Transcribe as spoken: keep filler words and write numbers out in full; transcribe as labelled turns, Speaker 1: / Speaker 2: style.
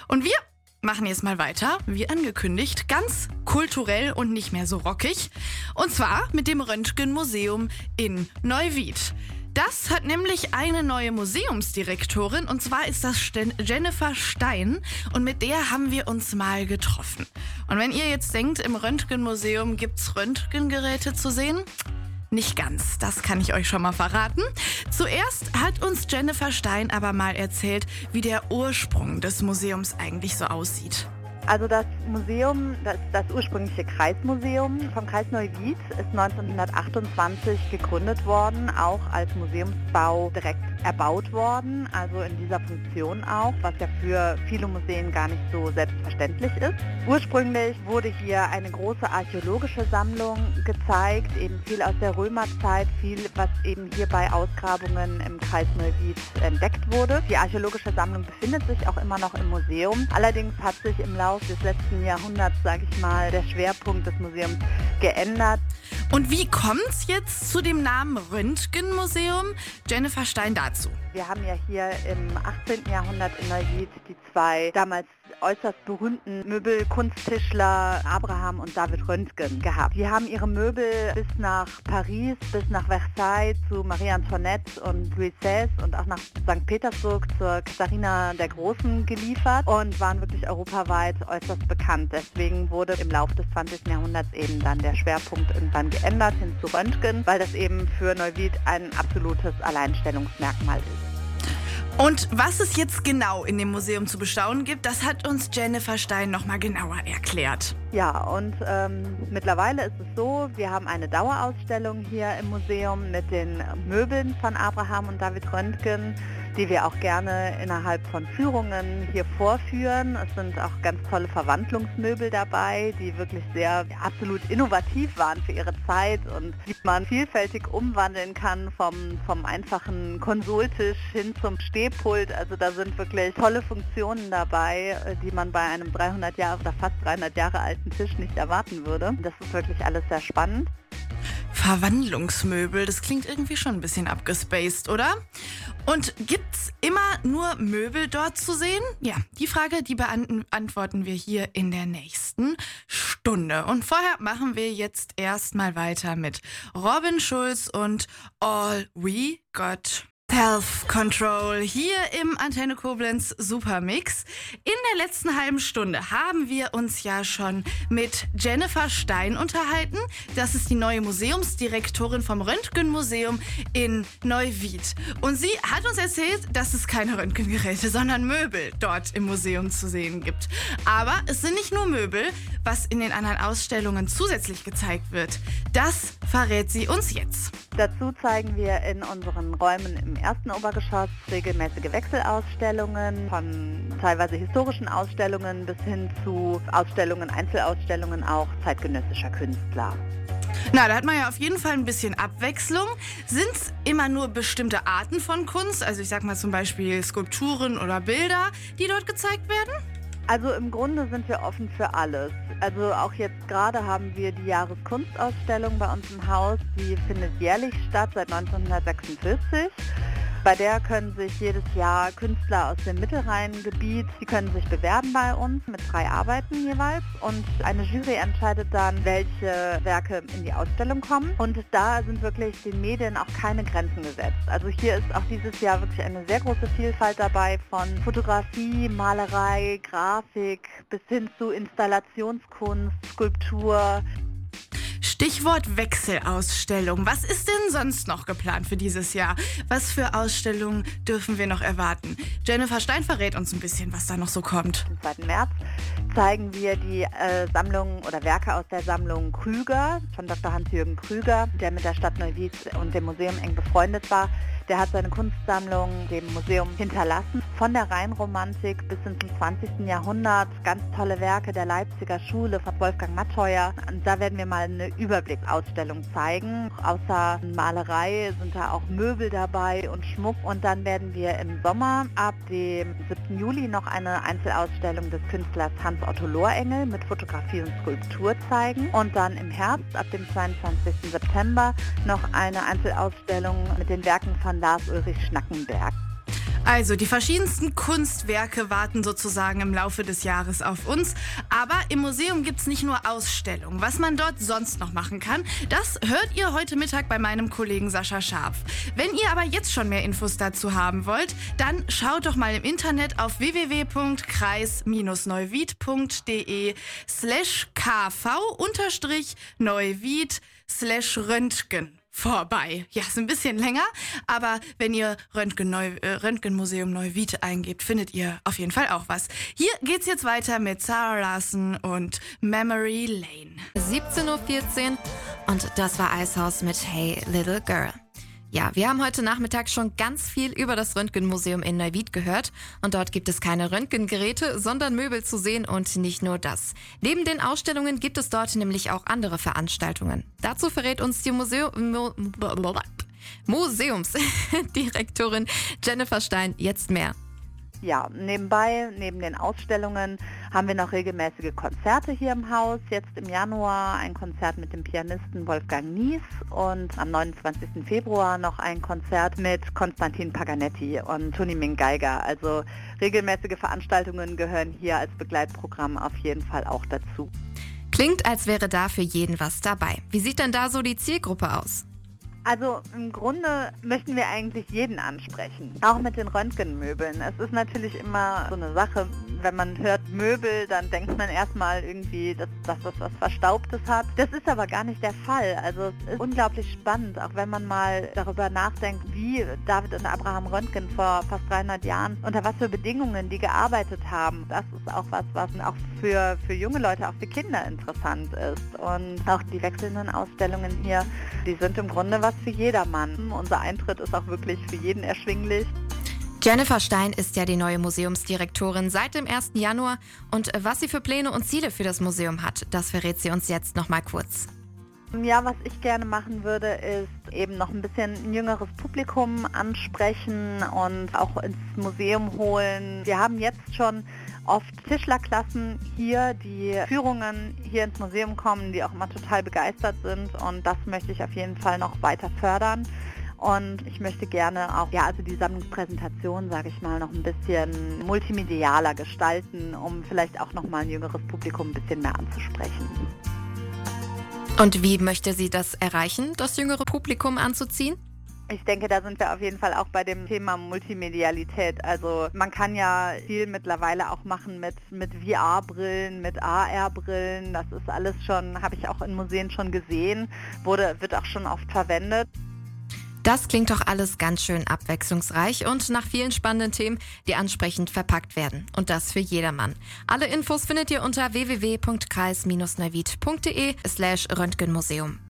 Speaker 1: Und wir machen jetzt mal weiter, wie angekündigt, ganz kulturell und nicht mehr so rockig. Und zwar mit dem Röntgenmuseum in Neuwied. Das hat nämlich eine neue Museumsdirektorin, und zwar ist das Sten- Jennifer Stein, und mit der haben wir uns mal getroffen. Und wenn ihr jetzt denkt, im Röntgenmuseum gibt's Röntgengeräte zu sehen? Nicht ganz, das kann ich euch schon mal verraten. Zuerst hat uns Jennifer Stein aber mal erzählt, wie der Ursprung des Museums eigentlich so aussieht.
Speaker 2: Also das Museum, das, das ursprüngliche Kreismuseum vom Kreis Neuwied ist neunzehnhundertachtundzwanzig gegründet worden, auch als Museumsbau direkt erbaut worden, also in dieser Funktion auch, was ja für viele Museen gar nicht so selbstverständlich ist. Ursprünglich wurde hier eine große archäologische Sammlung gezeigt, eben viel aus der Römerzeit, viel, was eben hier bei Ausgrabungen im Kreis Neuwied entdeckt wurde. Die archäologische Sammlung befindet sich auch immer noch im Museum. Allerdings hat sich im Laufe des letzten Jahrhunderts, sage ich mal, der Schwerpunkt des Museums geändert.
Speaker 1: Und wie kommt's jetzt zu dem Namen Röntgenmuseum? Jennifer Stein dazu.
Speaker 2: Wir haben ja hier im achtzehnten Jahrhundert in Neuwied die zwei damals äußerst berühmten Möbelkunsttischler Abraham und David Röntgen gehabt. Die haben ihre Möbel bis nach Paris, bis nach Versailles zu Marie Antoinette und Louis sechzehnten. und auch nach Sankt Petersburg zur Katharina der Großen geliefert und waren wirklich europaweit äußerst bekannt. Deswegen wurde im Laufe des zwanzigsten Jahrhunderts eben dann der Schwerpunkt irgendwann geändert hin zu Röntgen, weil das eben für Neuwied ein absolutes Alleinstellungsmerkmal ist.
Speaker 1: Und was es jetzt genau in dem Museum zu bestaunen gibt, das hat uns Jennifer Stein nochmal genauer erklärt.
Speaker 2: Ja, und ähm, mittlerweile ist es so, wir haben eine Dauerausstellung hier im Museum mit den Möbeln von Abraham und David Röntgen, die wir auch gerne innerhalb von Führungen hier vorführen. Es sind auch ganz tolle Verwandlungsmöbel dabei, die wirklich sehr absolut innovativ waren für ihre Zeit und die man vielfältig umwandeln kann, vom, vom einfachen Konsoltisch hin zum Stehpult. Also da sind wirklich tolle Funktionen dabei, die man bei einem dreihundert Jahre oder fast dreihundert Jahre alten Tisch nicht erwarten würde. Das ist wirklich alles sehr spannend.
Speaker 1: Verwandlungsmöbel, das klingt irgendwie schon ein bisschen abgespaced, oder? Und gibt's immer nur Möbel dort zu sehen? Ja, die Frage, die beantworten wir hier in der nächsten Stunde. Und vorher machen wir jetzt erstmal weiter mit Robin Schulz und All We Got. Self-Control hier im Antenne Koblenz Supermix. In der letzten halben Stunde haben wir uns ja schon mit Jennifer Stein unterhalten. Das ist die neue Museumsdirektorin vom Röntgenmuseum in Neuwied. Und sie hat uns erzählt, dass es keine Röntgengeräte, sondern Möbel dort im Museum zu sehen gibt. Aber es sind nicht nur Möbel, was in den anderen Ausstellungen zusätzlich gezeigt wird. Das verrät sie uns jetzt.
Speaker 2: Dazu zeigen wir in unseren Räumen im ersten Obergeschoss regelmäßige Wechselausstellungen, von teilweise historischen Ausstellungen bis hin zu Ausstellungen, Einzelausstellungen auch zeitgenössischer Künstler.
Speaker 1: Na, da hat man ja auf jeden Fall ein bisschen Abwechslung. Sind es immer nur bestimmte Arten von Kunst, also ich sag mal zum Beispiel Skulpturen oder Bilder, die dort gezeigt werden?
Speaker 2: Also im Grunde sind wir offen für alles. Also auch jetzt gerade haben wir die Jahreskunstausstellung bei uns im Haus, die findet jährlich statt seit neunzehnhundertsechsundvierzig. Bei der können sich jedes Jahr Künstler aus dem Mittelrheingebiet, die können sich bewerben bei uns mit drei Arbeiten jeweils und eine Jury entscheidet dann, welche Werke in die Ausstellung kommen und da sind wirklich den Medien auch keine Grenzen gesetzt. Also hier ist auch dieses Jahr wirklich eine sehr große Vielfalt dabei von Fotografie, Malerei, Grafik bis hin zu Installationskunst, Skulptur.
Speaker 1: Stichwort Wechselausstellung. Was ist denn sonst noch geplant für dieses Jahr? Was für Ausstellungen dürfen wir noch erwarten? Jennifer Stein verrät uns ein bisschen, was da noch so kommt.
Speaker 2: Am zweiten März zeigen wir die äh, Sammlung oder Werke aus der Sammlung Krüger von Doktor Hans-Jürgen Krüger, der mit der Stadt Neuwied und dem Museum eng befreundet war. Der hat seine Kunstsammlung dem Museum hinterlassen. Von der Rheinromantik bis hin zum zwanzigsten Jahrhundert. Ganz tolle Werke der Leipziger Schule von Wolfgang Matteuer. Und da werden wir mal eine Überblicksausstellung zeigen. Außer Malerei sind da auch Möbel dabei und Schmuck. Und dann werden wir im Sommer ab dem siebten Juli noch eine Einzelausstellung des Künstlers Hans-Otto Lohrengel mit Fotografie und Skulptur zeigen. Und dann im Herbst, ab dem zweiundzwanzigsten September, noch eine Einzelausstellung mit den Werken von Lars Ulrich Schnackenberg.
Speaker 1: Also die verschiedensten Kunstwerke warten sozusagen im Laufe des Jahres auf uns. Aber im Museum gibt's nicht nur Ausstellungen. Was man dort sonst noch machen kann, das hört ihr heute Mittag bei meinem Kollegen Sascha Scharf. Wenn ihr aber jetzt schon mehr Infos dazu haben wollt, dann schaut doch mal im Internet auf w w w punkt kreis neuwied punkt de slash kv unterstrich neuwied slash röntgen. vorbei. Ja, ist ein bisschen länger, aber wenn ihr Röntgen Neu, äh, Röntgenmuseum Neuwied eingebt, findet ihr auf jeden Fall auch was. Hier geht's jetzt weiter mit Zara Larsson und Memory Lane.
Speaker 3: siebzehn Uhr vierzehn und das war Eishaus mit Hey Little Girl. Ja, wir haben heute Nachmittag schon ganz viel über das Röntgenmuseum in Neuwied gehört und dort gibt es keine Röntgengeräte, sondern Möbel zu sehen und nicht nur das. Neben den Ausstellungen gibt es dort nämlich auch andere Veranstaltungen. Dazu verrät uns die Museum, Mu, Museumsdirektorin Jennifer Stein jetzt mehr.
Speaker 2: Ja, nebenbei, neben den Ausstellungen, haben wir noch regelmäßige Konzerte hier im Haus. Jetzt im Januar ein Konzert mit dem Pianisten Wolfgang Nies und am neunundzwanzigsten Februar noch ein Konzert mit Konstantin Paganetti und Toni Ming Geiger. Also regelmäßige Veranstaltungen gehören hier als Begleitprogramm auf jeden Fall auch dazu.
Speaker 3: Klingt, als wäre da für jeden was dabei. Wie sieht denn da so die Zielgruppe aus?
Speaker 2: Also im Grunde möchten wir eigentlich jeden ansprechen, auch mit den Röntgenmöbeln. Es ist natürlich immer so eine Sache, wenn man hört Möbel, dann denkt man erstmal irgendwie, dass, dass das was Verstaubtes hat. Das ist aber gar nicht der Fall. Also es ist unglaublich spannend, auch wenn man mal darüber nachdenkt, wie David und Abraham Röntgen vor fast dreihundert Jahren, unter was für Bedingungen die gearbeitet haben. Das ist auch was, was auch für, für junge Leute, auch für Kinder interessant ist. Und auch die wechselnden Ausstellungen hier, die sind im Grunde was für jedermann. Unser Eintritt ist auch wirklich für jeden erschwinglich.
Speaker 3: Jennifer Stein ist ja die neue Museumsdirektorin seit dem ersten Januar und was sie für Pläne und Ziele für das Museum hat, das verrät sie uns jetzt noch mal kurz.
Speaker 2: Ja, was ich gerne machen würde, ist eben noch ein bisschen ein jüngeres Publikum ansprechen und auch ins Museum holen. Wir haben jetzt schon oft Tischlerklassen hier, die Führungen hier ins Museum kommen, die auch immer total begeistert sind und das möchte ich auf jeden Fall noch weiter fördern. Und ich möchte gerne auch, ja, also die Sammlungspräsentation, sage ich mal, noch ein bisschen multimedialer gestalten, um vielleicht auch nochmal ein jüngeres Publikum ein bisschen mehr anzusprechen.
Speaker 3: Und wie möchte sie das erreichen, das jüngere Publikum anzuziehen?
Speaker 2: Ich denke, da sind wir auf jeden Fall auch bei dem Thema Multimedialität. Also man kann ja viel mittlerweile auch machen mit, mit V R-Brillen, mit A R-Brillen. Das ist alles schon, habe ich auch in Museen schon gesehen, wurde, wird auch schon oft verwendet.
Speaker 3: Das klingt doch alles ganz schön abwechslungsreich und nach vielen spannenden Themen, die ansprechend verpackt werden. Und das für jedermann. Alle Infos findet ihr unter w w w punkt kreis neuwied punkt de slash Röntgenmuseum.